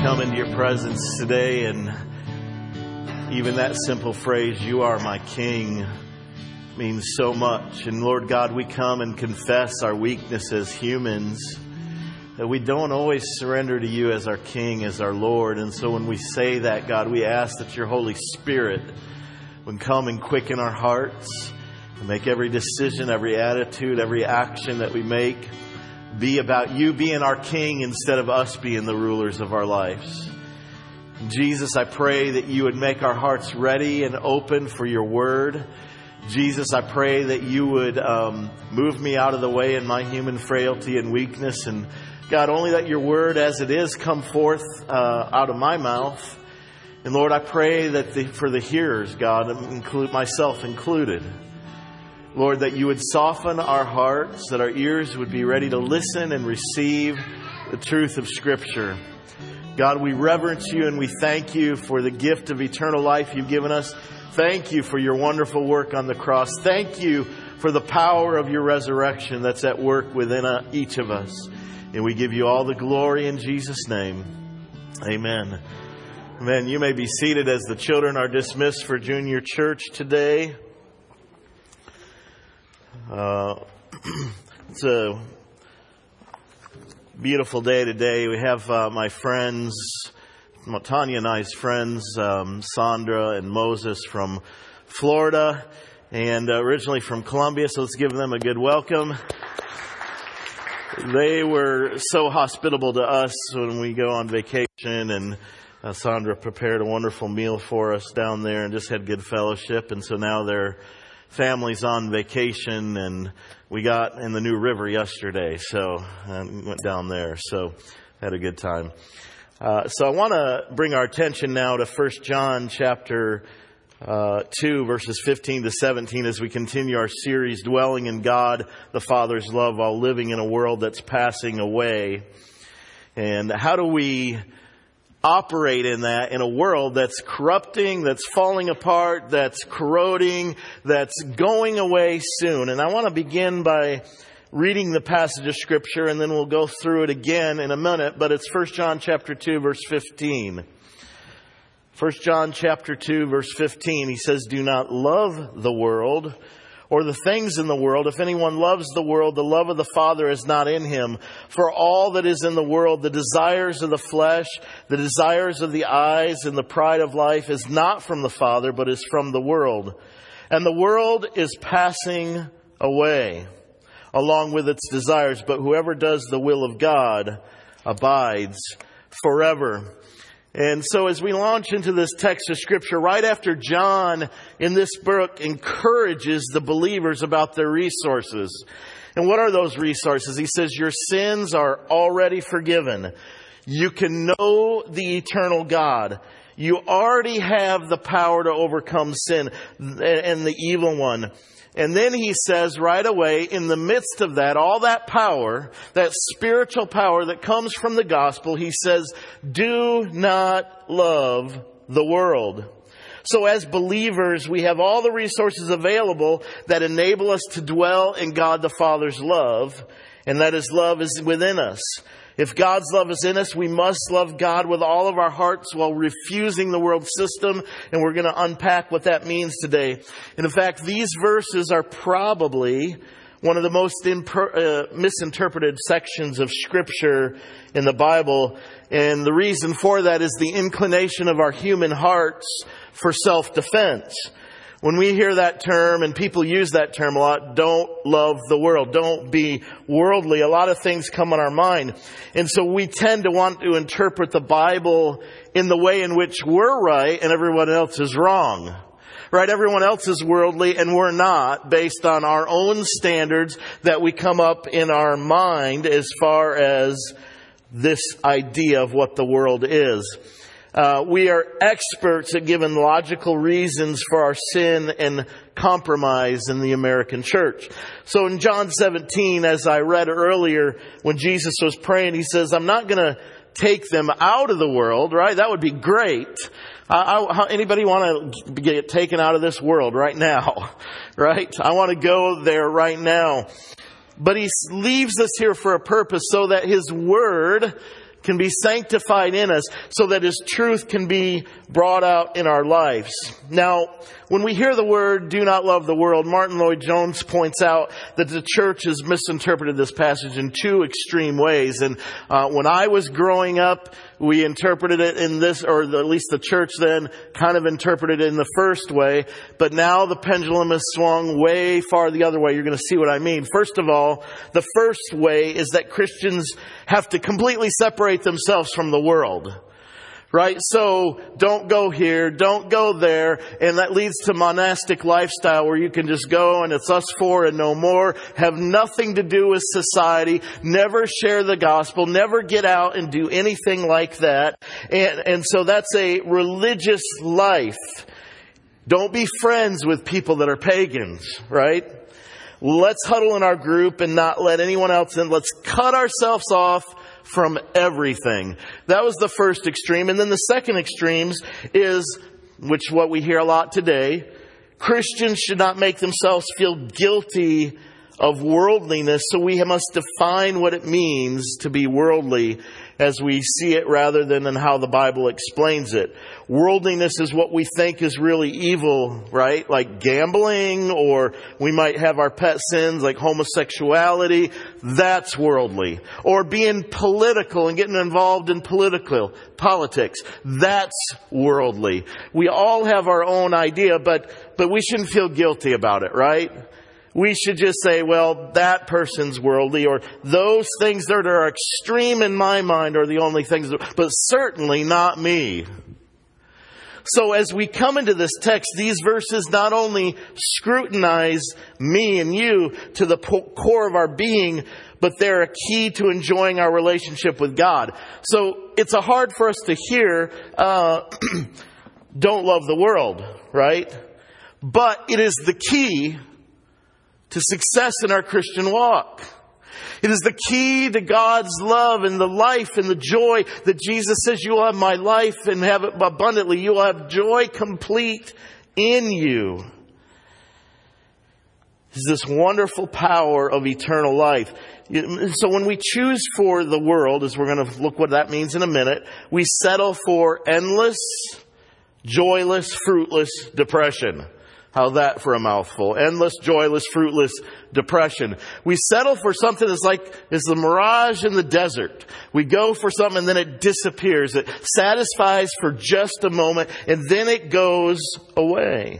come into your presence today, and even that simple phrase, "You are my King," means so much. And Lord God, we come and confess our weakness as humans, that we don't always surrender to you as our King, as our Lord. And so when we say that, God, we ask that your Holy Spirit would come and quicken our hearts and make every decision, every attitude, every action that we make be about you being our King instead of us being the rulers of our lives. Jesus, I pray that you would make our hearts ready and open for your word. Jesus, I pray that you would move me out of the way in my human frailty and weakness. And God, only let your word as it is come forth out of my mouth. And Lord, I pray that for the hearers, God, include myself included, Lord, that you would soften our hearts, that our ears would be ready to listen and receive the truth of Scripture. God, we reverence you and we thank you for the gift of eternal life you've given us. Thank you for your wonderful work on the cross. Thank you for the power of your resurrection that's at work within each of us. And we give you all the glory in Jesus' name. Amen. Amen. You may be seated as the children are dismissed for junior church today. It's a beautiful day today. We have my friends, Tanya and I's friends, Sandra and Moses from Florida, and originally from Colombia. So let's give them a good welcome. They were so hospitable to us when we go on vacation, and Sandra prepared a wonderful meal for us down there and just had good fellowship. And so now their family's on vacation, and we got in the New River yesterday, so went down there, so had a good time. So I want to bring our attention now to 1 John chapter 2, verses 15 to 17, as we continue our series, Dwelling in God the Father's Love While Living in a World That's Passing Away. And how do we operate in that, in a world that's corrupting, that's falling apart, that's corroding, that's going away soon? And I want to begin by reading the passage of Scripture, and then we'll go through it again in a minute. But it's 1 John chapter 2, verse 15. 1 John chapter 2, verse 15, he says, "Do not love the world or the things in the world. If anyone loves the world, the love of the Father is not in him. For all that is in the world, the desires of the flesh, the desires of the eyes, and the pride of life is not from the Father, but is from the world. And the world is passing away along with its desires, but whoever does the will of God abides forever." And so as we launch into this text of Scripture, right after John in this book encourages the believers about their resources. And what are those resources? He says, your sins are already forgiven. You can know the eternal God. You already have the power to overcome sin and the evil one. And then he says right away, in the midst of that, all that power, that spiritual power that comes from the gospel, he says, do not love the world. So as believers, we have all the resources available that enable us to dwell in God the Father's love, and that His love is within us. If God's love is in us, we must love God with all of our hearts while refusing the world system. And we're going to unpack what that means today. And in fact, these verses are probably one of the most misinterpreted sections of Scripture in the Bible. And the reason for that is the inclination of our human hearts for self-defense. When we hear that term, and people use that term a lot, don't love the world, don't be worldly, a lot of things come on our mind. And so we tend to want to interpret the Bible in the way in which we're right and everyone else is wrong. Right? Everyone else is worldly and we're not, based on our own standards that we come up in our mind as far as this idea of what the world is. We are experts at giving logical reasons for our sin and compromise in the American church. So in John 17, as I read earlier, when Jesus was praying, he says, I'm not going to take them out of the world, right? That would be great. Anybody want to get taken out of this world right now, right? I want to go there right now. But he leaves us here for a purpose, so that his word can be sanctified in us so that His truth can be brought out in our lives. Now, when we hear the word, do not love the world, Martin Lloyd-Jones points out that the church has misinterpreted this passage in two extreme ways. And when I was growing up, we interpreted it in this, or at least the church then kind of interpreted it in the first way. But now the pendulum has swung way far the other way. You're going to see what I mean. First of all, the first way is that Christians have to completely separate themselves from the world. Right? So don't go here, don't go there. And that leads to monastic lifestyle where you can just go and it's us four and no more. Have nothing to do with society. Never share the gospel. Never get out and do anything like that. And so that's a religious life. Don't be friends with people that are pagans, right? Let's huddle in our group and not let anyone else in. Let's cut ourselves off from everything. That was the first extreme. And then the second extremes is, which what we hear a lot today, Christians should not make themselves feel guilty of worldliness. So we must define what it means to be worldly as we see it rather than in how the Bible explains it. Worldliness is what we think is really evil, right? Like gambling, or we might have our pet sins like homosexuality. That's worldly. Or being political and getting involved in politics. That's worldly. We all have our own idea, but we shouldn't feel guilty about it, right? We should just say, well, that person's worldly, or those things that are extreme in my mind are the only things, but certainly not me. So as we come into this text, these verses not only scrutinize me and you to the core of our being, but they're a key to enjoying our relationship with God. So it's hard for us to hear, don't love the world, right? But it is the key to success in our Christian walk. It is the key to God's love and the life and the joy that Jesus says, you will have my life and have it abundantly. You will have joy complete in you. It's this wonderful power of eternal life. So when we choose for the world, as we're going to look what that means in a minute, we settle for endless, joyless, fruitless depression. How's that for a mouthful? Endless, joyless, fruitless depression. We settle for something that's like, it's the mirage in the desert. We go for something and then it disappears. It satisfies for just a moment and then it goes away.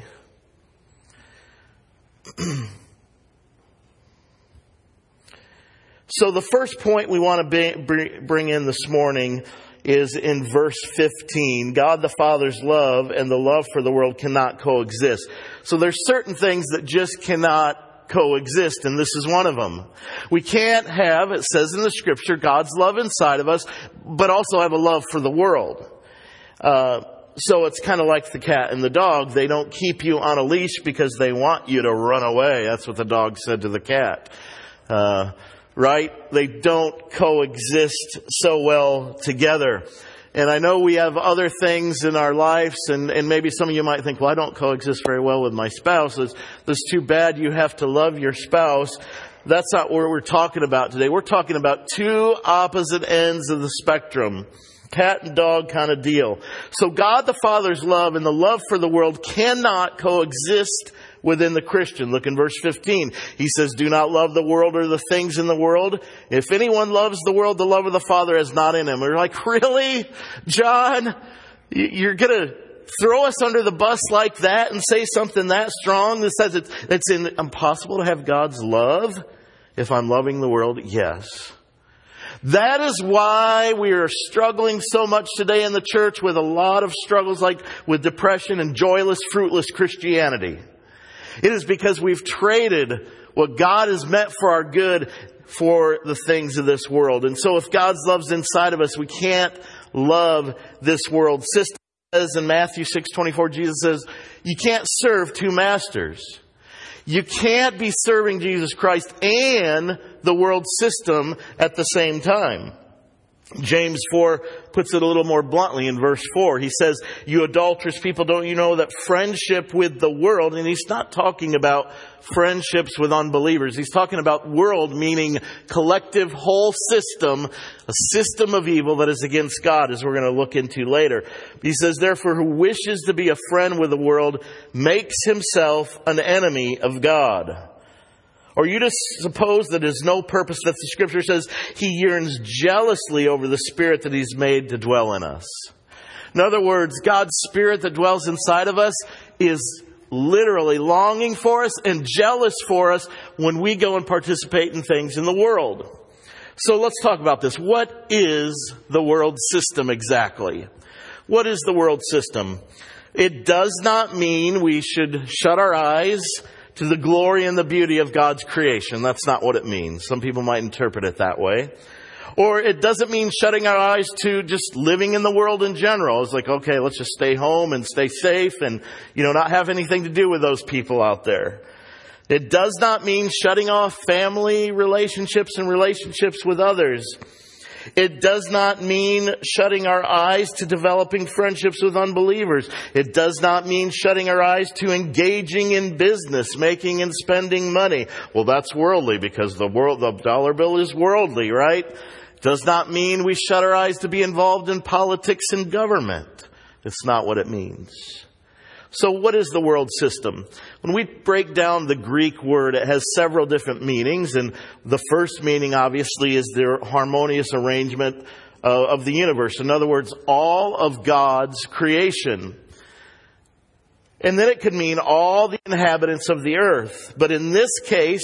So the first point we want to bring in this morning is in verse 15. God the Father's love and the love for the world cannot coexist. So there's certain things that just cannot coexist, and this is one of them. We can't have, it says in the scripture, God's love inside of us, but also have a love for the world. So it's kind of like the cat and the dog. They don't keep you on a leash because they want you to run away. That's what the dog said to the cat. Right? They don't coexist so well together. And I know we have other things in our lives, and maybe some of you might think, well, I don't coexist very well with my spouse. It's too bad you have to love your spouse. That's not what we're talking about today. We're talking about two opposite ends of the spectrum. Cat and dog kind of deal. So God the Father's love and the love for the world cannot coexist within the Christian. Look in verse 15. He says, do not love the world or the things in the world. If anyone loves the world, the love of the Father is not in him. We're like, really, John? You're going to throw us under the bus like that and say something that strong that says it's impossible to have God's love if I'm loving the world? Yes. That is why we are struggling so much today in the church with a lot of struggles like with depression and joyless, fruitless Christianity. It is because we've traded what God has meant for our good for the things of this world. And so if God's love's inside of us, we can't love this world system. As in Matthew 6:24, Jesus says, you can't serve two masters. You can't be serving Jesus Christ and the world system at the same time. James 4 puts it a little more bluntly in verse 4. He says, "You adulterous people, don't you know that friendship with the world," and he's not talking about friendships with unbelievers. He's talking about world, meaning collective whole system, a system of evil that is against God, as we're going to look into later. He says, "Therefore, who wishes to be a friend with the world makes himself an enemy of God." Or you just suppose that there's no purpose, that the Scripture says He yearns jealously over the Spirit that He's made to dwell in us. In other words, God's Spirit that dwells inside of us is literally longing for us and jealous for us when we go and participate in things in the world. So let's talk about this. What is the world system exactly? What is the world system? It does not mean we should shut our eyes to the glory and the beauty of God's creation. That's not what it means. Some people might interpret it that way. Or it doesn't mean shutting our eyes to just living in the world in general. It's like, okay, let's just stay home and stay safe and, not have anything to do with those people out there. It does not mean shutting off family relationships and relationships with others. It does not mean shutting our eyes to developing friendships with unbelievers. It does not mean shutting our eyes to engaging in business, making and spending money. Well, that's worldly because the dollar bill is worldly, right? It does not mean we shut our eyes to be involved in politics and government. It's not what it means. So what is the world system? When we break down the Greek word, it has several different meanings. And the first meaning, obviously, is the harmonious arrangement of the universe. In other words, all of God's creation. And then it could mean all the inhabitants of the earth. But in this case,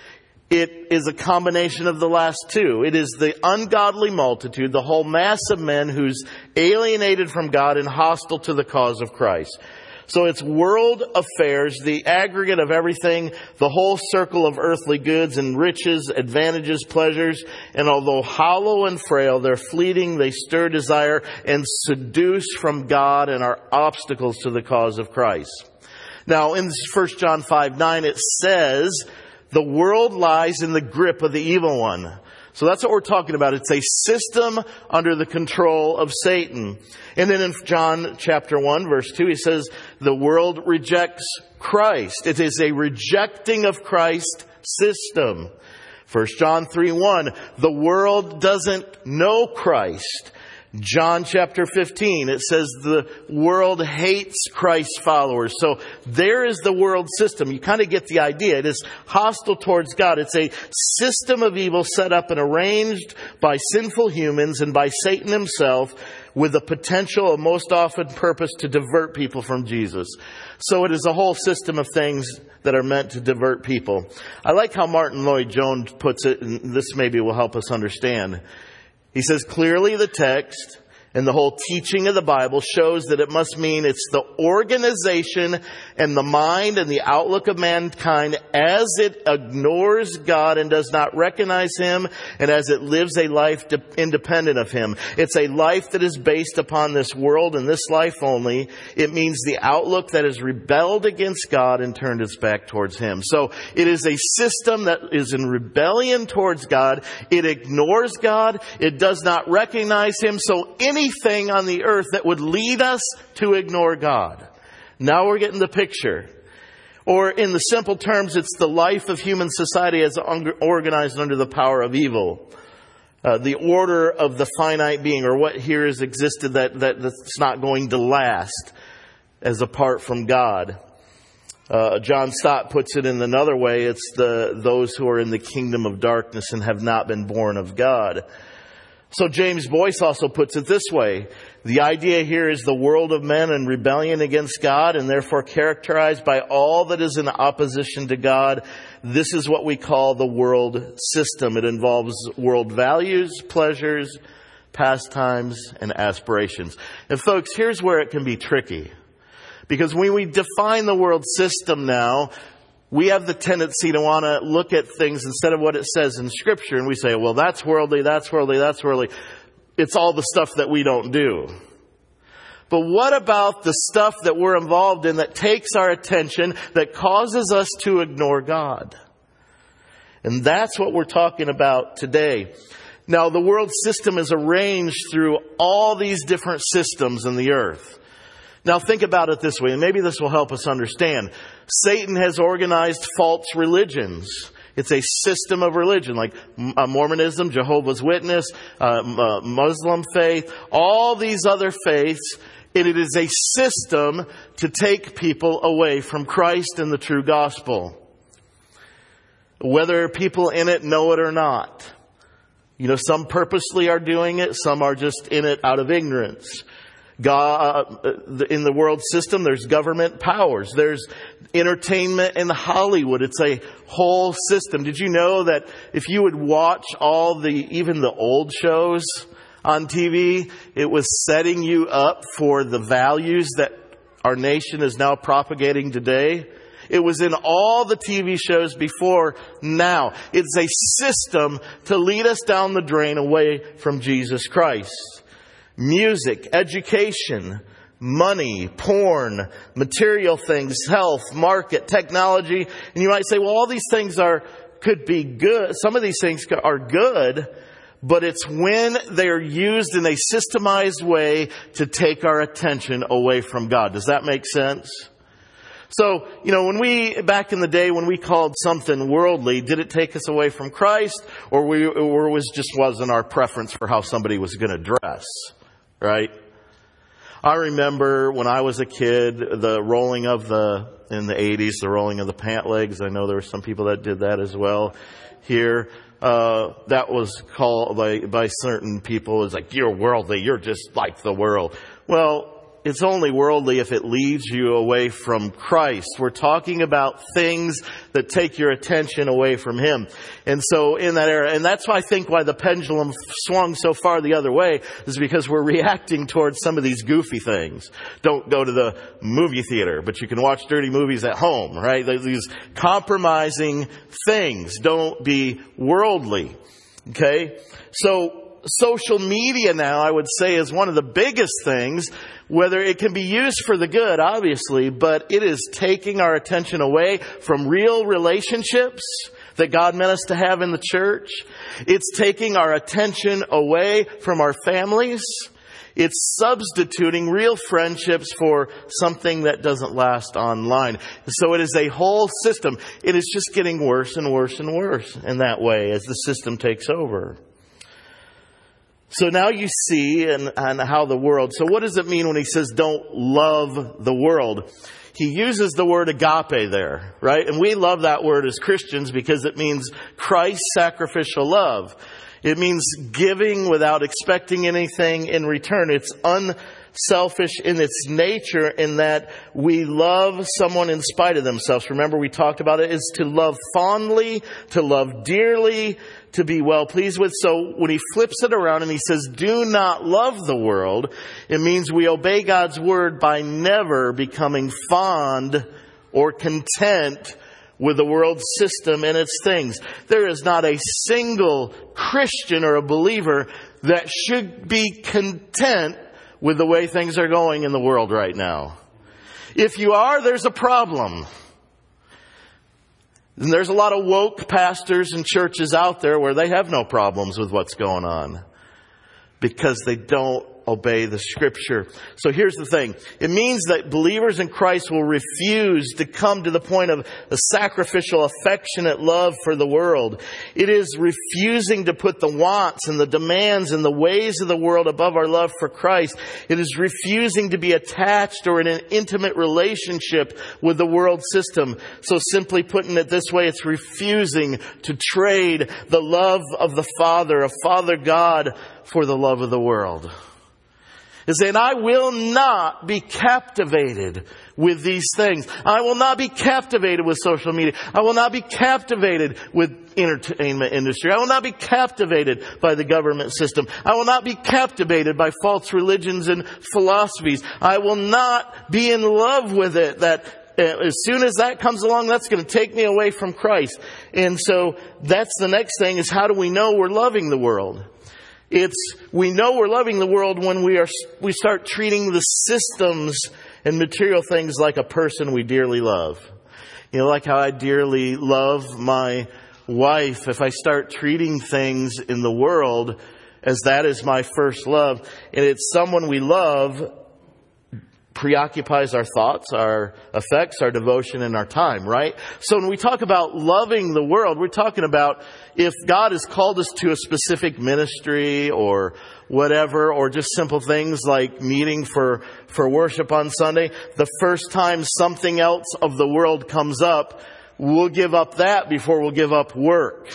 it is a combination of the last two. It is the ungodly multitude, the whole mass of men who's alienated from God and hostile to the cause of Christ. So it's world affairs, the aggregate of everything, the whole circle of earthly goods and riches, advantages, pleasures. And although hollow and frail, they're fleeting, they stir desire and seduce from God and are obstacles to the cause of Christ. Now, in 1 John 5:9, it says, the world lies in the grip of the evil one. So that's what we're talking about. It's a system under the control of Satan. And then in John chapter 1, verse 2, he says, the world rejects Christ. It is a rejecting of Christ system. 1 John 3:1, the world doesn't know Christ. John chapter 15, it says the world hates Christ's followers. So there is the world system. You kind of get the idea. It is hostile towards God. It's a system of evil set up and arranged by sinful humans and by Satan himself with the potential and most often purpose to divert people from Jesus. So it is a whole system of things that are meant to divert people. I like how Martin Lloyd-Jones puts it, and this maybe will help us understand. He says, clearly the text and the whole teaching of the Bible shows that it must mean it's the organization and the mind and the outlook of mankind as it ignores God and does not recognize Him, and as it lives a life independent of Him. It's a life that is based upon this world and this life only. It means the outlook that has rebelled against God and turned its back towards Him. So it is a system that is in rebellion towards God. It ignores God. It does not recognize Him. So anything on the earth that would lead us to ignore God. Now we're getting the picture. Or in the simple terms, it's the life of human society as organized under the power of evil. The order of the finite being, or what here has existed that's not going to last as apart from God. John Stott puts it in another way. It's those who are in the kingdom of darkness and have not been born of God. So James Boyce also puts it this way. The idea here is the world of men in rebellion against God and therefore characterized by all that is in opposition to God. This is what we call the world system. It involves world values, pleasures, pastimes, and aspirations. And folks, here's where it can be tricky. Because when we define the world system now, we have the tendency to want to look at things instead of what it says in Scripture. And we say, well, that's worldly, that's worldly, that's worldly. It's all the stuff that we don't do. But what about the stuff that we're involved in that takes our attention, that causes us to ignore God? And that's what we're talking about today. Now, the world system is arranged through all these different systems in the earth. Now, think about it this way, and maybe this will help us understand. Satan has organized false religions. It's a system of religion, like Mormonism, Jehovah's Witness, Muslim faith, all these other faiths. And it is a system to take people away from Christ and the true gospel, whether people in it know it or not. You know, some purposely are doing it. Some are just in it out of ignorance. God, in the world system, there's government powers. There's entertainment in Hollywood. It's a whole system. Did you know that if you would watch even the old shows on TV, it was setting you up for the values that our nation is now propagating today? It was in all the TV shows before now. It's a system to lead us down the drain away from Jesus Christ. Music, education, money, porn, material things, health, market, technology. And you might say, well, all these things could be good. Some of these things are good, but it's when they're used in a systemized way to take our attention away from God. Does that make sense? So, you know, back in the day when we called something worldly, did it take us away from Christ, or wasn't our preference for how somebody was going to dress? Right? I remember when I was a kid, in the 80s, the rolling of the pant legs. I know there were some people that did that as well here. That was called by certain people as like, you're worldly, you're just like the world. Well, it's only worldly if it leads you away from Christ. We're talking about things that take your attention away from Him. And so in that era, and that's why I think why the pendulum swung so far the other way is because we're reacting towards some of these goofy things. Don't go to the movie theater, but you can watch dirty movies at home, right? These compromising things. Don't be worldly. Okay? So social media now, I would say, is one of the biggest things, whether it can be used for the good, obviously, but it is taking our attention away from real relationships that God meant us to have in the church. It's taking our attention away from our families. It's substituting real friendships for something that doesn't last online. So it is a whole system. It is just getting worse and worse and worse in that way as the system takes over. So now you see and how the world. So what does it mean when he says don't love the world? He uses the word agape there, right? And we love that word as Christians because it means Christ's sacrificial love. It means giving without expecting anything in return. It's unselfish in its nature in that we love someone in spite of themselves. Remember, we talked about it is to love fondly, to love dearly, to be well pleased with. So when he flips it around and he says, do not love the world, it means we obey God's word by never becoming fond or content with the world system and its things. There is not a single Christian or a believer that should be content with the way things are going in the world right now. If you are, there's a problem. And there's a lot of woke pastors and churches out there where they have no problems with what's going on because they don't obey the Scripture. So here's the thing. It means that believers in Christ will refuse to come to the point of a sacrificial, affectionate love for the world. It is refusing to put the wants and the demands and the ways of the world above our love for Christ. It is refusing to be attached or in an intimate relationship with the world system. So simply putting it this way, it's refusing to trade the love of the Father, of Father God, for the love of the world. Is saying, I will not be captivated with these things. I will not be captivated with social media. I will not be captivated with entertainment industry. I will not be captivated by the government system. I will not be captivated by false religions and philosophies. I will not be in love with it. That as soon as that comes along, that's going to take me away from Christ. And so that's the next thing is how do we know we're loving the world? We know we're loving the world when we start treating the systems and material things like a person we dearly love. You know, like how I dearly love my wife, if I start treating things in the world as that is my first love, and it's someone we love, preoccupies our thoughts, our affects, our devotion, and our time, right? So when we talk about loving the world, we're talking about if God has called us to a specific ministry or whatever, or just simple things like meeting for worship on Sunday, the first time something else of the world comes up, we'll give up that before we'll give up work.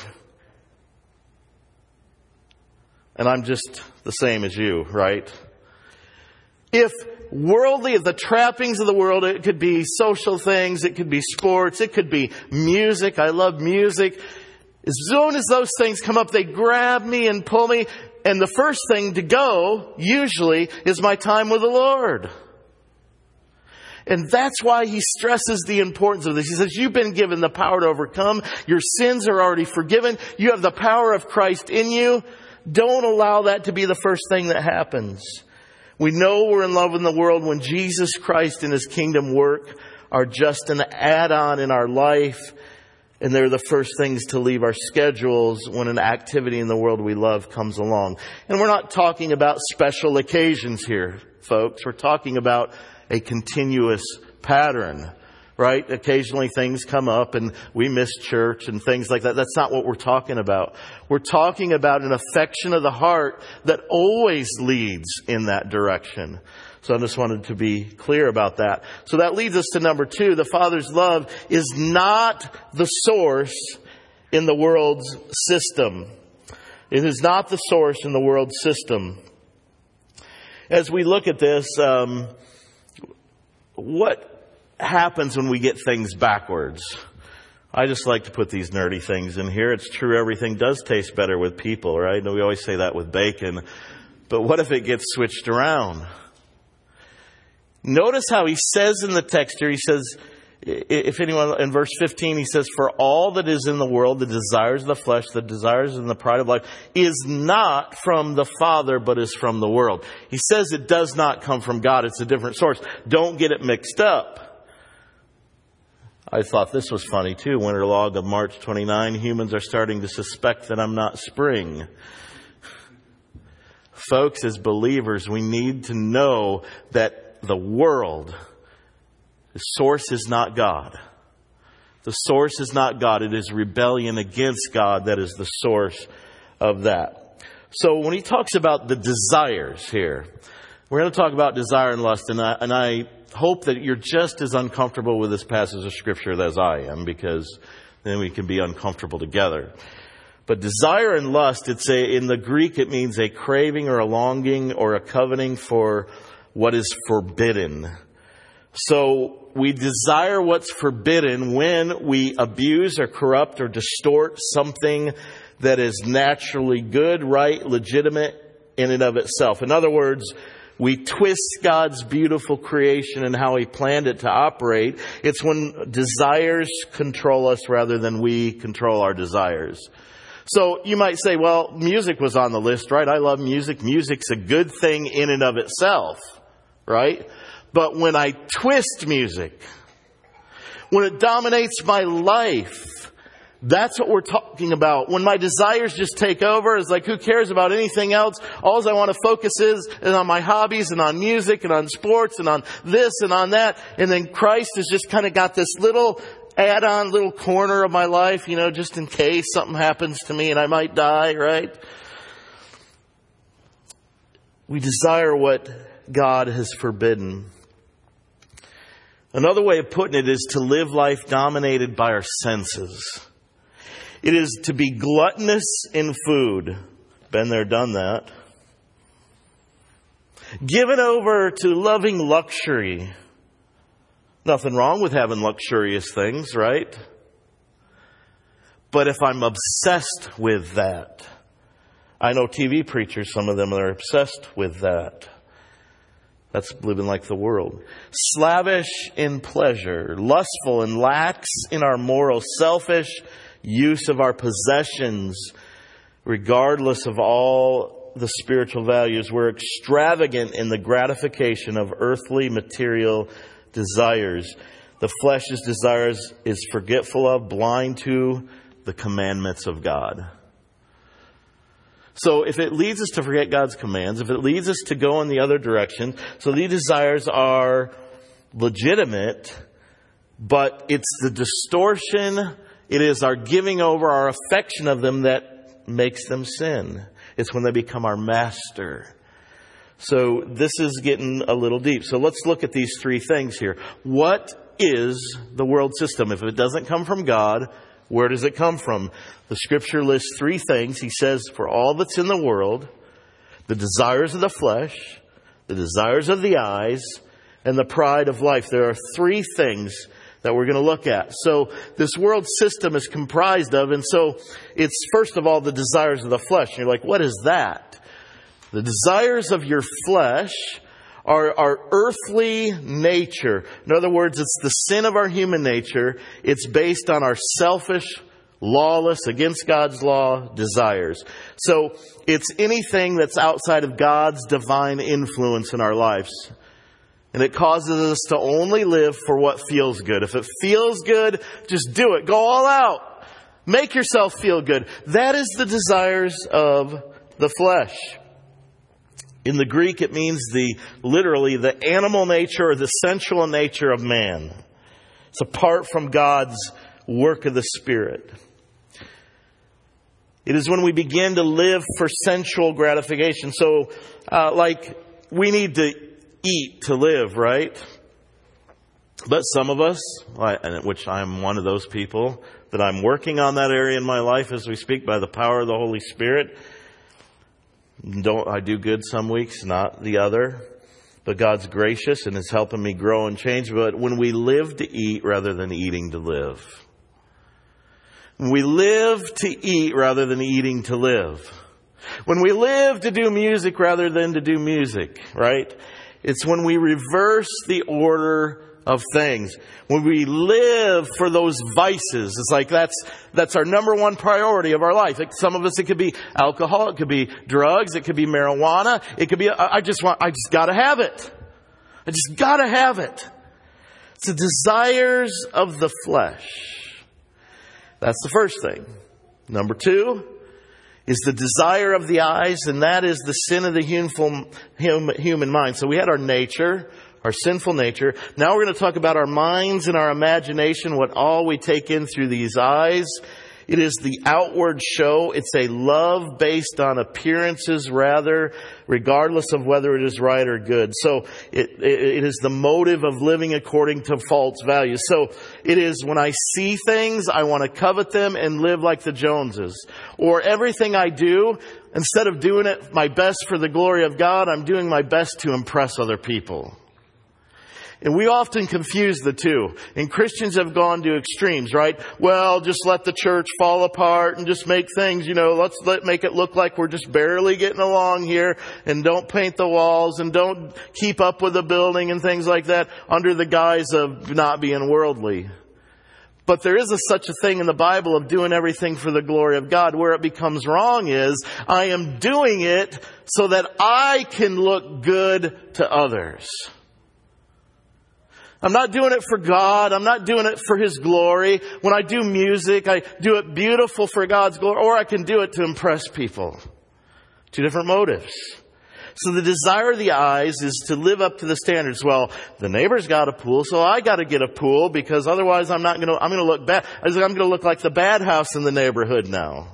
And I'm just the same as you, right? If the trappings of the world, it could be social things, it could be sports, it could be music. I love music. As soon as those things come up, they grab me and pull me. And the first thing to go, usually, is my time with the Lord. And that's why he stresses the importance of this. He says, you've been given the power to overcome. Your sins are already forgiven. You have the power of Christ in you. Don't allow that to be the first thing that happens. We know we're in love with the world when Jesus Christ and his kingdom work are just an add-on in our life. And they're the first things to leave our schedules when an activity in the world we love comes along. And we're not talking about special occasions here, folks. We're talking about a continuous pattern, right? Occasionally things come up and we miss church and things like that. That's not what we're talking about. We're talking about an affection of the heart that always leads in that direction. So I just wanted to be clear about that. So that leads us to number 2. The Father's love is not the source in the world's system. It is not the source in the world's system. As we look at this, what happens when we get things backwards? I just like to put these nerdy things in here. It's true, everything does taste better with people, right? And we always say that with bacon. But what if it gets switched around? Notice how he says in the text here, he says, if anyone, in verse 15, he says, for all that is in the world, the desires of the flesh, the desires and the pride of life, is not from the Father, but is from the world. He says it does not come from God. It's a different source. Don't get it mixed up. I thought this was funny too. Winter log of March 29, humans are starting to suspect that I'm not spring. Folks, as believers, we need to know that the world, the source is not God. The source is not God. It is rebellion against God that is the source of that. So when he talks about the desires here, we're going to talk about desire and lust. And I hope that you're just as uncomfortable with this passage of Scripture as I am, because then we can be uncomfortable together. But desire and lust, in the Greek, it means a craving or a longing or a coveting for what is forbidden. So we desire what's forbidden when we abuse or corrupt or distort something that is naturally good, right, legitimate in and of itself. In other words, we twist God's beautiful creation and how he planned it to operate. It's when desires control us rather than we control our desires. So you might say, well, music was on the list, right? I love music. Music's a good thing in and of itself, right? But when I twist music, when it dominates my life, that's what we're talking about. When my desires just take over, it's like, who cares about anything else? All I want to focus is on my hobbies and on music and on sports and on this and on that. And then Christ has just kind of got this little add-on little corner of my life, just in case something happens to me and I might die, right? We desire what God has forbidden. Another way of putting it is to live life dominated by our senses. It is to be gluttonous in food. Been there, done that. Given over to loving luxury. Nothing wrong with having luxurious things, right? But if I'm obsessed with that, I know TV preachers, some of them are obsessed with that. That's living like the world. Slavish in pleasure, lustful and lax in our moral, selfish use of our possessions, regardless of all the spiritual values. We're extravagant in the gratification of earthly material desires. The flesh's desires is forgetful of, blind to the commandments of God. So if it leads us to forget God's commands, if it leads us to go in the other direction, so these desires are legitimate, but it's the distortion, it is our giving over, our affection of them that makes them sin. It's when they become our master. So this is getting a little deep. So let's look at these three things here. What is the world system? If it doesn't come from God, where does it come from? The scripture lists three things. He says, for all that's in the world, the desires of the flesh, the desires of the eyes, and the pride of life. There are three things that we're going to look at. So this world system is comprised of, and so it's first of all the desires of the flesh. And you're like, what is that? The desires of your flesh are our earthly nature. In other words, it's the sin of our human nature. It's based on our selfish, lawless, against God's law desires. So it's anything that's outside of God's divine influence in our lives. And it causes us to only live for what feels good. If it feels good, just do it. Go all out. Make yourself feel good. That is the desires of the flesh. In the Greek, it means literally the animal nature or the sensual nature of man. It's apart from God's work of the Spirit. It is when we begin to live for sensual gratification. So, we need to eat to live, right? But some of us, which I'm one of those people, that I'm working on that area in my life as we speak by the power of the Holy Spirit. I do good some weeks, not the other. But God's gracious and is helping me grow and change. But when we live to eat rather than eating to live. When we live to eat rather than eating to live. When we live to do music rather than to do music, right? It's when we reverse the order of things. When we live for those vices, it's like that's our number one priority of our life. Like some of us, it could be alcohol, it could be drugs, it could be marijuana, it could be, I just gotta have it. I just gotta have it. It's the desires of the flesh. That's the first thing. Number two is the desire of the eyes, and that is the sin of the human mind. So we had our nature, our sinful nature. Now we're going to talk about our minds and our imagination, what all we take in through these eyes. It is the outward show. It's a love based on appearances rather, regardless of whether it is right or good. So it is the motive of living according to false values. So it is when I see things, I want to covet them and live like the Joneses. Or everything I do, instead of doing it my best for the glory of God, I'm doing my best to impress other people. And we often confuse the two. And Christians have gone to extremes, right? Well, just let the church fall apart and just make things, make it look like we're just barely getting along here, and don't paint the walls and don't keep up with the building and things like that under the guise of not being worldly. But there is such a thing in the Bible of doing everything for the glory of God. Where it becomes wrong is I am doing it so that I can look good to others. I'm not doing it for God. I'm not doing it for His glory. When I do music, I do it beautiful for God's glory, or I can do it to impress people. Two different motives. So the desire of the eyes is to live up to the standards. Well, the neighbor's got a pool, so I got to get a pool because otherwise I'm going to look bad. I'm going to look like the bad house in the neighborhood now.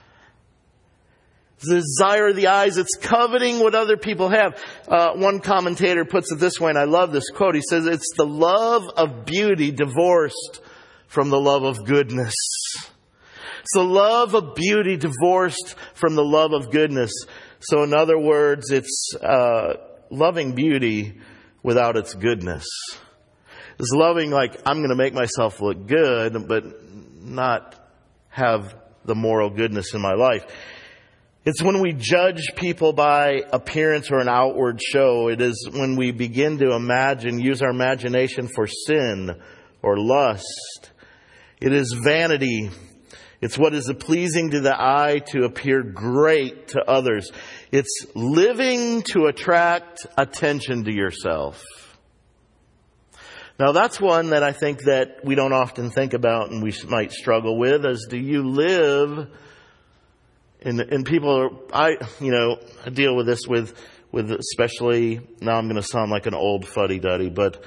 The desire of the eyes, it's coveting what other people have. One commentator puts it this way, and I love this quote. He says, it's the love of beauty divorced from the love of goodness. It's the love of beauty divorced from the love of goodness. So in other words, it's loving beauty without its goodness. It's loving like, I'm going to make myself look good, but not have the moral goodness in my life. It's when we judge people by appearance or an outward show. It is when we begin to use our imagination for sin or lust. It is vanity. It's what is pleasing to the eye to appear great to others. It's living to attract attention to yourself. Now that's one that I think that we don't often think about and we might struggle with, is do you live in people, I deal with this with especially, now I'm going to sound like an old fuddy-duddy, but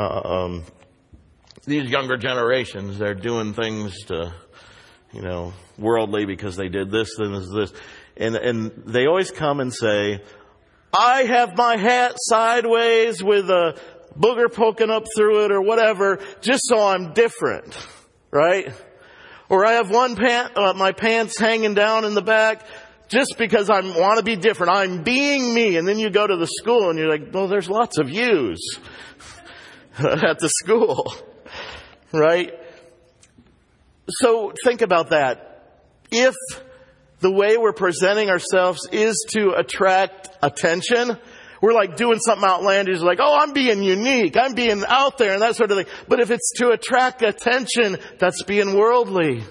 these younger generations, they're doing things to, worldly because they did this, this. And they always come and say, I have my hat sideways with a booger poking up through it or whatever, just so I'm different, right? Or I have my pants hanging down in the back just because I want to be different. I'm being me. And then you go to the school and you're like, well, there's lots of yous at the school, right? So think about that. If the way we're presenting ourselves is to attract attention, we're like doing something outlandish, like, oh, I'm being unique, I'm being out there and that sort of thing. But if it's to attract attention, that's being worldly.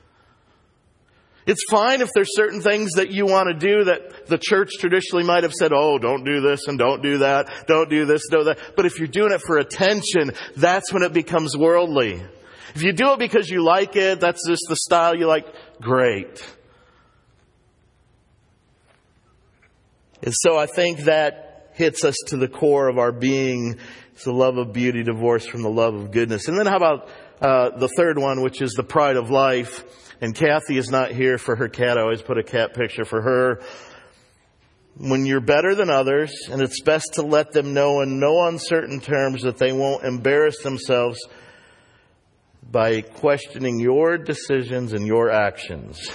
It's fine if there's certain things that you want to do that the church traditionally might have said, oh, don't do this and don't do that, don't do this, don't do that. But if you're doing it for attention, that's when it becomes worldly. If you do it because you like it, that's just the style you like, great. And so I think that hits us to the core of our being. It's the love of beauty divorced from the love of goodness. And then how about the third one, which is the pride of life. And Kathy is not here for her cat. I always put a cat picture for her. When you're better than others, and it's best to let them know in no uncertain terms that they won't embarrass themselves by questioning your decisions and your actions.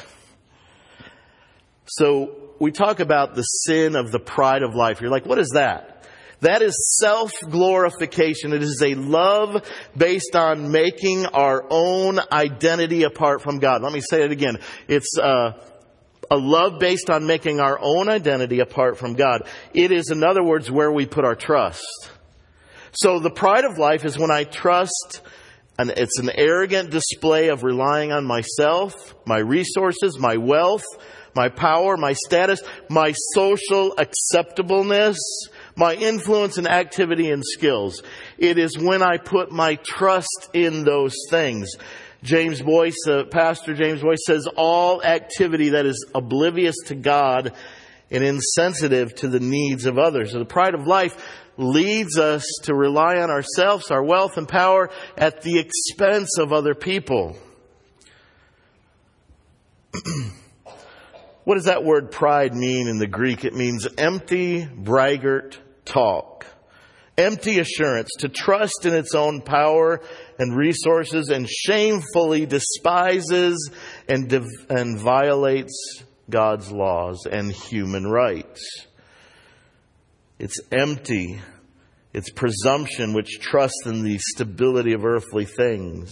So we talk about the sin of the pride of life. You're like, what is that? That is self-glorification. It is a love based on making our own identity apart from God. Let me say it again. It's a love based on making our own identity apart from God. It is, in other words, where we put our trust. So the pride of life is when I trust, and it's an arrogant display of relying on myself, my resources, my wealth, my power, my status, my social acceptableness, my influence and activity and skills. It is when I put my trust in those things. James Boyce, Pastor James Boyce says, all activity that is oblivious to God and insensitive to the needs of others. So the pride of life leads us to rely on ourselves, our wealth and power at the expense of other people. What does that word pride mean in the Greek? It means empty, braggart talk. Empty assurance, to trust in its own power and resources, and shamefully despises and violates God's laws and human rights. It's empty. It's presumption which trusts in the stability of earthly things.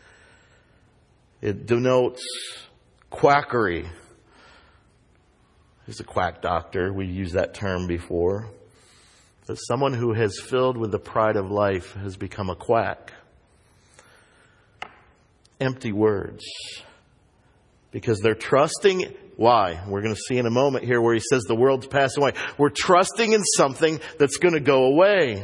It denotes quackery. He's a quack doctor. We used that term before. That someone who has filled with the pride of life has become a quack. Empty words. Because they're trusting. Why? We're going to see in a moment here where he says the world's passing away. We're trusting in something that's going to go away.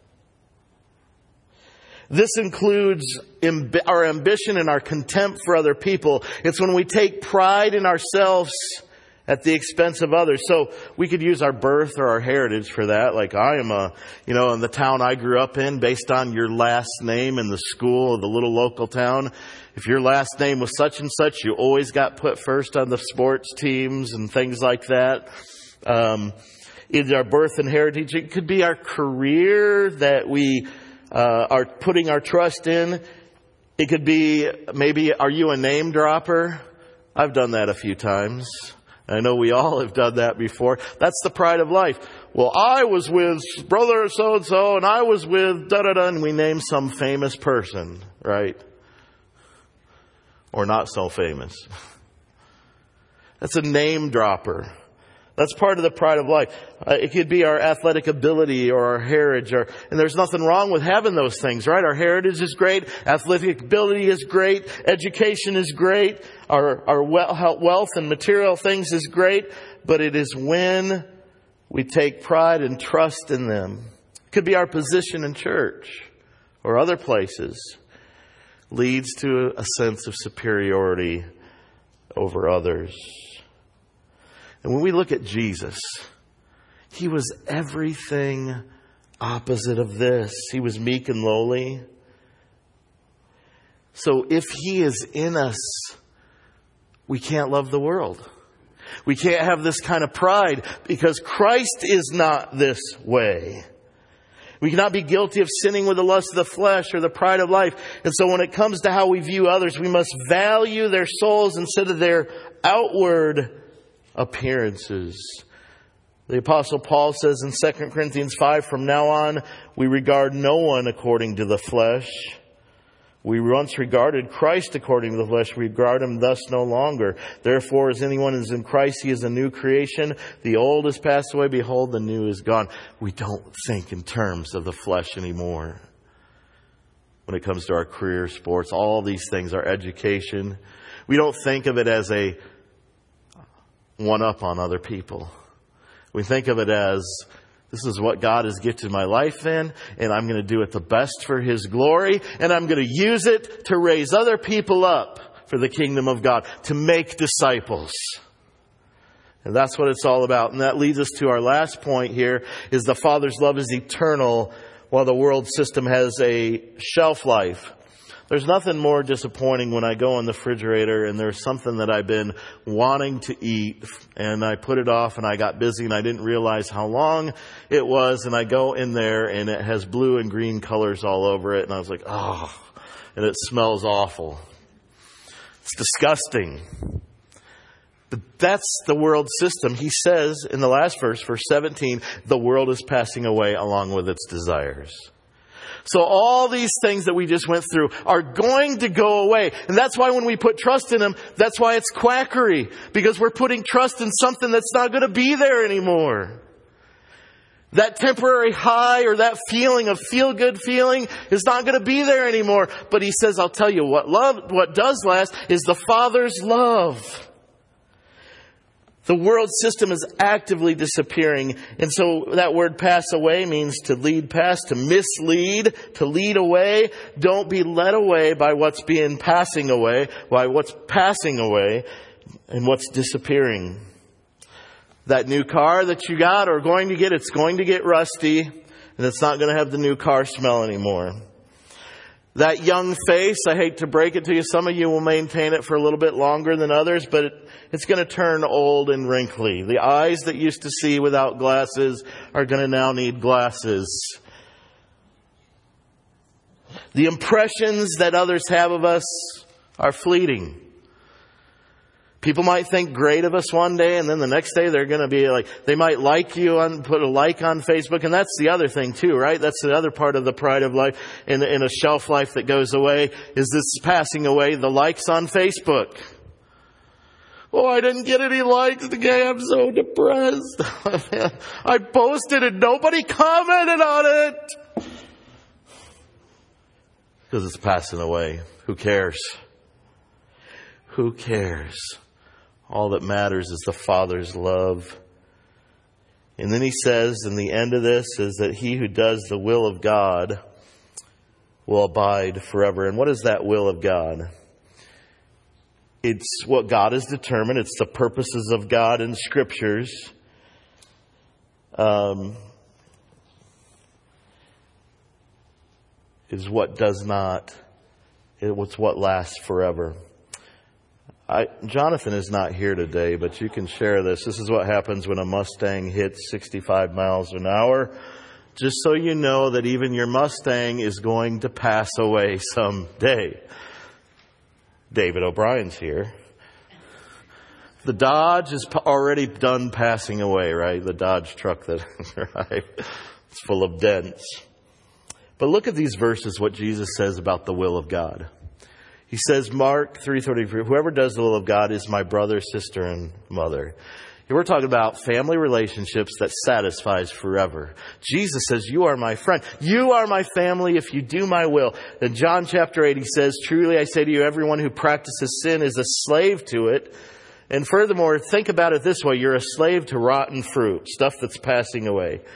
This includes our ambition and our contempt for other people. It's when we take pride in ourselves at the expense of others. So we could use our birth or our heritage for that. Like I am in the town I grew up in, based on your last name in the school of the little local town. If your last name was such and such, you always got put first on the sports teams and things like that. It's our birth and heritage. It could be our career that we are putting our trust in. It could be maybe, are you a name dropper? I've done that a few times. I know we all have done that before. That's the pride of life. Well, I was with brother so-and-so, and I was with da-da-da, and we name some famous person, right? Or not so famous. That's a name dropper. That's part of the pride of life. It could be our athletic ability or our heritage, and there's nothing wrong with having those things, right? Our heritage is great. Athletic ability is great. Education is great. Our wealth and material things is great. But it is when we take pride and trust in them. It could be our position in church or other places leads to a sense of superiority over others. And when we look at Jesus, he was everything opposite of this. He was meek and lowly. So if he is in us, we can't love the world. We can't have this kind of pride because Christ is not this way. We cannot be guilty of sinning with the lust of the flesh or the pride of life. And so when it comes to how we view others, we must value their souls instead of their outward appearances. The Apostle Paul says in 2 Corinthians 5, from now on, we regard no one according to the flesh. We once regarded Christ according to the flesh. We regard him thus no longer. Therefore, as anyone is in Christ, he is a new creation. The old has passed away. Behold, the new is gone. We don't think in terms of the flesh anymore. When it comes to our career, sports, all these things, our education, we don't think of it as a one-up on other people. We think of it as, this is what God has gifted my life in, and I'm going to do it the best for his glory, and I'm going to use it to raise other people up for the kingdom of God, to make disciples. And that's what it's all about. And that leads us to our last point here, is the Father's love is eternal, while the world system has a shelf life. There's nothing more disappointing when I go in the refrigerator and there's something that I've been wanting to eat and I put it off and I got busy and I didn't realize how long it was, and I go in there and it has blue and green colors all over it and I was like, oh, and it smells awful. It's disgusting. But that's the world system. He says in the last verse, verse 17, the world is passing away along with its desires. So all these things that we just went through are going to go away. And that's why when we put trust in him, that's why it's quackery. Because we're putting trust in something that's not going to be there anymore. That temporary high or that feeling of feel-good feeling is not going to be there anymore. But he says, I'll tell you what does last is the Father's love. The world system is actively disappearing. And so that word pass away means to lead past, to mislead, to lead away. Don't be led away by what's passing away and what's disappearing. That new car that you got or going to get, it's going to get rusty and it's not going to have the new car smell anymore. That young face, I hate to break it to you, some of you will maintain it for a little bit longer than others, but it's going to turn old and wrinkly. The eyes that used to see without glasses are going to now need glasses. The impressions that others have of us are fleeting. People might think great of us one day, and then the next day they're going to be like, they might like you put a like on Facebook. And that's the other thing too, right? That's the other part of the pride of life in a shelf life that goes away, is this passing away, the likes on Facebook. Oh, I didn't get any likes today. I'm so depressed. I posted and nobody commented on it. Because it's passing away. Who cares? Who cares? All that matters is the Father's love. And then he says, in the end of this, is that he who does the will of God will abide forever. And what is that will of God? It's what God has determined. It's the purposes of God in Scriptures. Is what does not. It's what lasts forever. Jonathan is not here today, but you can share this. This is what happens when a Mustang hits 65 miles an hour. Just so you know that even your Mustang is going to pass away someday. David O'Brien's here. The Dodge is already done passing away, right? The Dodge truck that arrived. It's full of dents. But look at these verses, what Jesus says about the will of God. He says, Mark 3:33, whoever does the will of God is my brother, sister, and mother. Here we're talking about family relationships that satisfies forever. Jesus says, you are my friend. You are my family if you do my will. In John chapter 8, he says, truly I say to you, everyone who practices sin is a slave to it. And furthermore, think about it this way. You're a slave to rotten fruit, stuff that's passing away.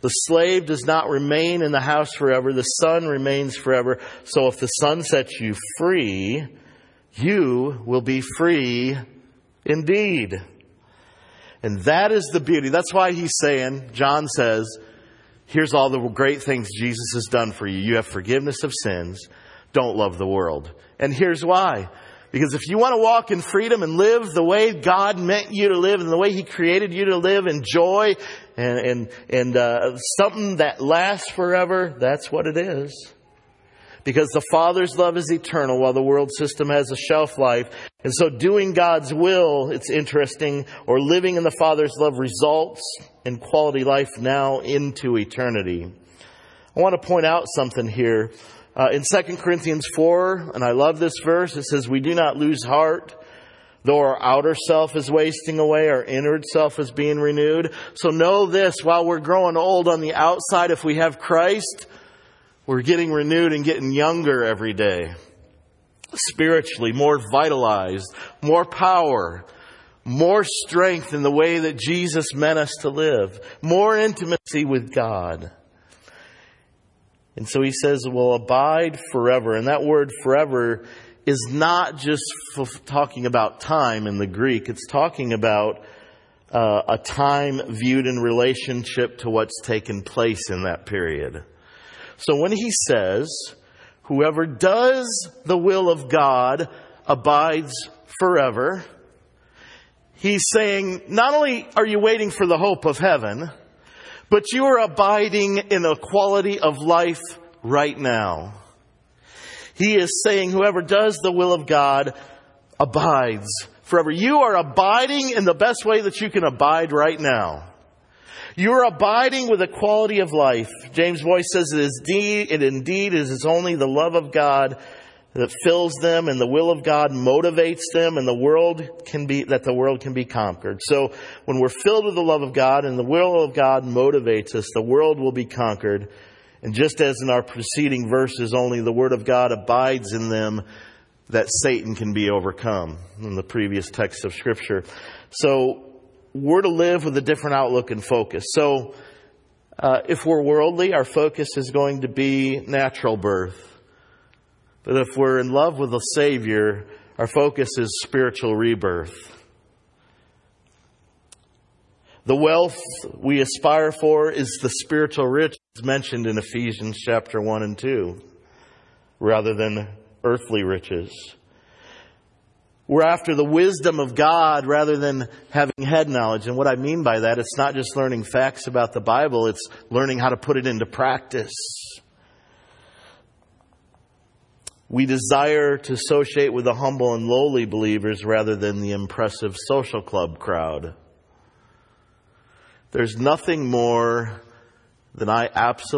The slave does not remain in the house forever. The son remains forever. So if the son sets you free, you will be free indeed. And that is the beauty. That's why he's saying, John says, here's all the great things Jesus has done for you. You have forgiveness of sins. Don't love the world. And here's why. Because if you want to walk in freedom and live the way God meant you to live and the way He created you to live in joy and something that lasts forever, that's what it is. Because the Father's love is eternal while the world system has a shelf life. And so doing God's will, it's interesting, or living in the Father's love results in quality life now into eternity. I want to point out something here. In 2 Corinthians 4, and I love this verse, it says, we do not lose heart, though our outer self is wasting away, our inward self is being renewed. So know this, while we're growing old on the outside, if we have Christ, we're getting renewed and getting younger every day. Spiritually, more vitalized, more power, more strength in the way that Jesus meant us to live, more intimacy with God. And so he says, we'll abide forever. And that word forever is not just talking about time in the Greek. It's talking about a time viewed in relationship to what's taken place in that period. So when he says, whoever does the will of God abides forever, he's saying, not only are you waiting for the hope of heaven, but you are abiding in a quality of life right now. He is saying whoever does the will of God abides forever. You are abiding in the best way that you can abide right now. You are abiding with a quality of life. James Boyce says it indeed is only the love of God that fills them, and the will of God motivates them, and the world can be conquered. So when we're filled with the love of God and the will of God motivates us, the world will be conquered. And just as in our preceding verses, only the word of God abides in them, that Satan can be overcome in the previous text of Scripture. So we're to live with a different outlook and focus. So if we're worldly, our focus is going to be natural birth. But if we're in love with the Savior, our focus is spiritual rebirth. The wealth we aspire for is the spiritual riches mentioned in Ephesians chapter 1 and 2, rather than earthly riches. We're after the wisdom of God rather than having head knowledge. And what I mean by that, it's not just learning facts about the Bible, it's learning how to put it into practice. We desire to associate with the humble and lowly believers rather than the impressive social club crowd. There's nothing more than there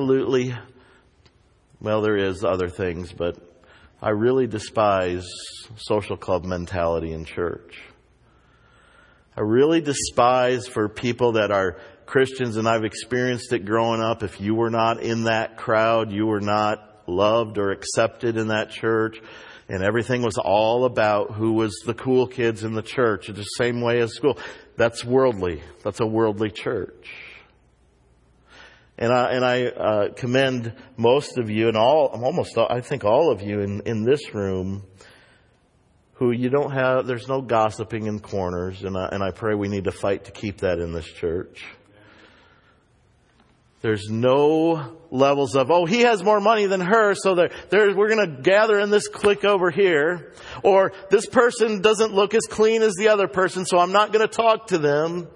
is other things, but I really despise social club mentality in church. I really despise for people that are Christians, and I've experienced it growing up. If you were not in that crowd, you were not loved or accepted in that church, and everything was all about who was the cool kids in the church. It's the same way as school. That's worldly. That's a worldly church. And I commend most of you and I think all of you in this room who there's no gossiping in corners, and I pray we need to fight to keep that in this church. There's no levels of, he has more money than her, so we're going to gather in this clique over here. Or this person doesn't look as clean as the other person, so I'm not going to talk to them.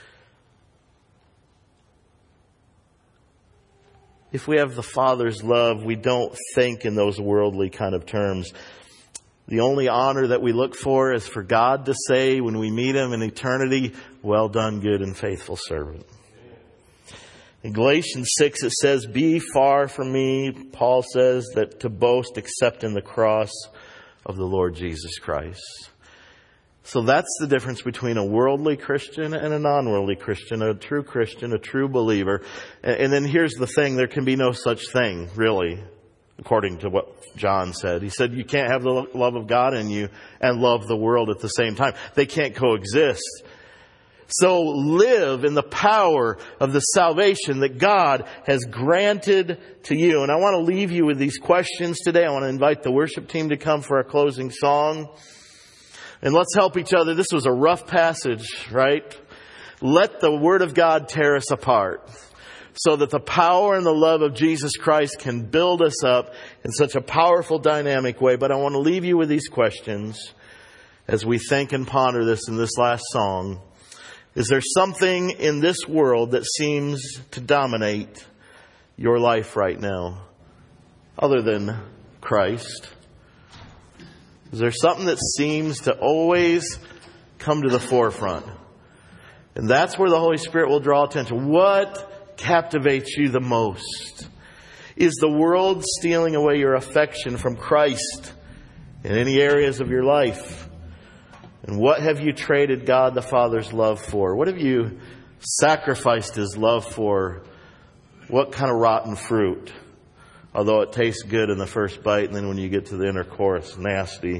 If we have the Father's love, we don't think in those worldly kind of terms. The only honor that we look for is for God to say when we meet Him in eternity, well done, good and faithful servant. In Galatians 6, it says, be far from me, Paul says, that to boast except in the cross of the Lord Jesus Christ. So that's the difference between a worldly Christian and a non-worldly Christian, a true believer. And then here's the thing, there can be no such thing, really, according to what John said. He said you can't have the love of God in you and love the world at the same time. They can't coexist. So live in the power of the salvation that God has granted to you. And I want to leave you with these questions today. I want to invite the worship team to come for our closing song. And let's help each other. This was a rough passage, right? Let the Word of God tear us apart so that the power and the love of Jesus Christ can build us up in such a powerful, dynamic way. But I want to leave you with these questions as we think and ponder this in this last song. Is there something in this world that seems to dominate your life right now other than Christ? Is there something that seems to always come to the forefront? And that's where the Holy Spirit will draw attention. What captivates you the most? Is the world stealing away your affection from Christ in any areas of your life? And what have you traded God the Father's love for? What have you sacrificed His love for? What kind of rotten fruit? Although it tastes good in the first bite, and then when you get to the inner core, it's nasty.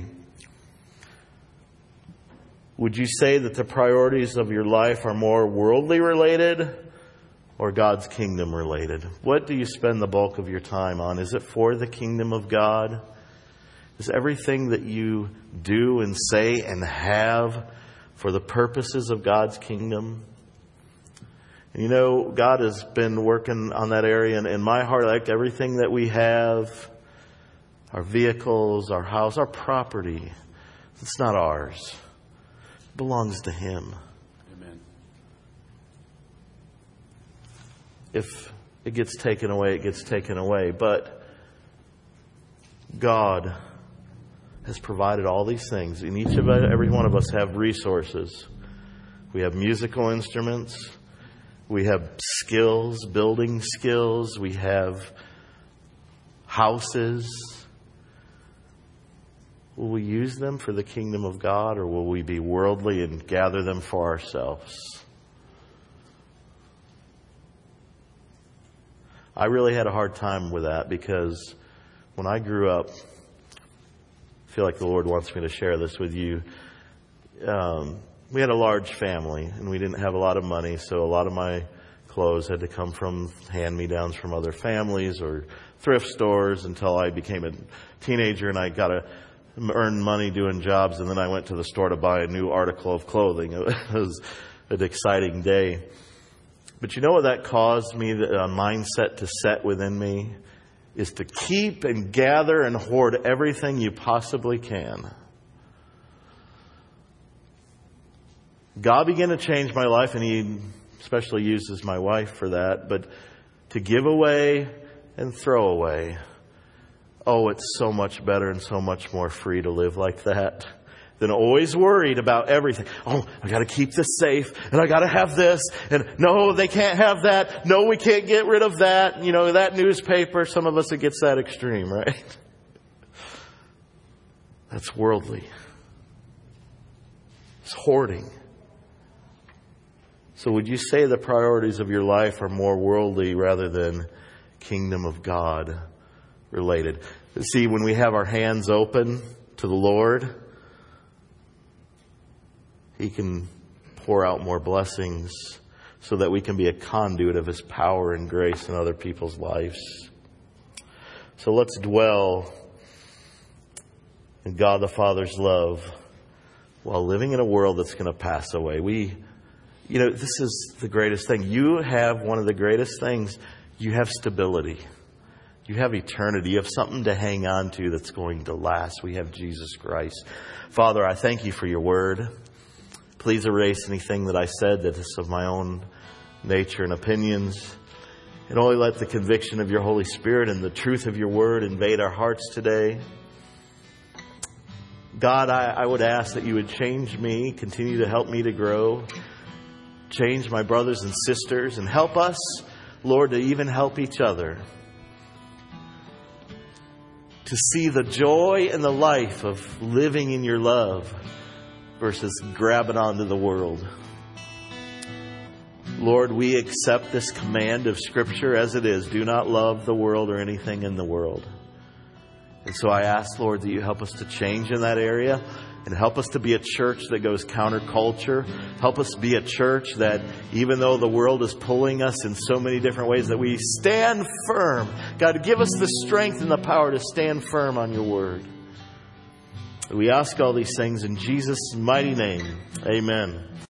Would you say that the priorities of your life are more worldly related or God's kingdom related? What do you spend the bulk of your time on? Is it for the kingdom of God? Is everything that you do and say and have for the purposes of God's kingdom? And you know, God has been working on that area in my heart. Like everything that we have, our vehicles, our house, our property, it's not ours. It belongs to Him. Amen. If it gets taken away, it gets taken away. But God has provided all these things. And every one of us have resources. We have musical instruments. We have skills, building skills. We have houses. Will we use them for the kingdom of God, or will we be worldly and gather them for ourselves? I really had a hard time with that because when I grew up, I feel like the Lord wants me to share this with you. We had a large family and we didn't have a lot of money, so a lot of my clothes had to come from hand-me-downs from other families or thrift stores until I became a teenager and I got to earn money doing jobs, and then I went to the store to buy a new article of clothing. It was an exciting day. But you know what that caused me, a mindset to set within me? Is to keep and gather and hoard everything you possibly can. God began to change my life, and He especially uses my wife for that. But to give away and throw away, oh, it's so much better and so much more free to live like that than always worried about everything. Oh, I got to keep this safe, and I got to have this, and no, they can't have that. No, we can't get rid of that. You know, that newspaper, some of us, it gets that extreme, right? That's worldly. It's hoarding. So would you say the priorities of your life are more worldly rather than kingdom of God related? See, when we have our hands open to the Lord, He can pour out more blessings so that we can be a conduit of His power and grace in other people's lives. So let's dwell in God the Father's love while living in a world that's going to pass away. You know, this is the greatest thing. You have one of the greatest things. You have stability. You have eternity. You have something to hang on to that's going to last. We have Jesus Christ. Father, I thank You for Your word. Please erase anything that I said that is of my own nature and opinions. And only let the conviction of Your Holy Spirit and the truth of Your word invade our hearts today. God, I would ask that You would change me, continue to help me to grow, change my brothers and sisters, and help us, Lord, to even help each other to see the joy and the life of living in Your love versus grabbing onto the world. Lord, we accept this command of Scripture as it is. Do not love the world or anything in the world. And so I ask, Lord, that You help us to change in that area. And help us to be a church that goes counterculture. Help us be a church that, even though the world is pulling us in so many different ways, that we stand firm. God, give us the strength and the power to stand firm on your word. We ask all these things in Jesus' mighty name. Amen.